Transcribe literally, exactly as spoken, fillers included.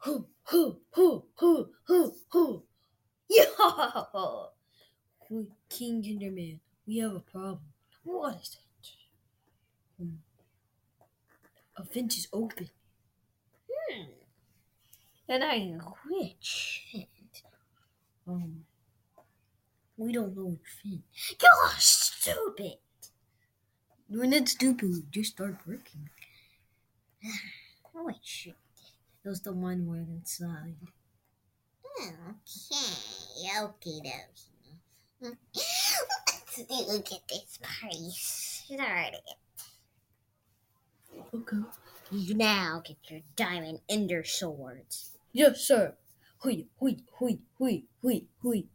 Hoo, hoo, hoo, hoo, hoo, hoo. Yeah! We, King Enderman, we have a problem. What is it? Hmm. A vent is open. Hmm. And I rich. Um, we don't know which vent. You're stupid. We're not stupid. We just start working. Which? It was the one word inside. Okay, okay, dokie. Let's do get this party started. Okay. You now get your diamond ender swords. Yes, sir. Hui, hui, hui, hui, hui, hui.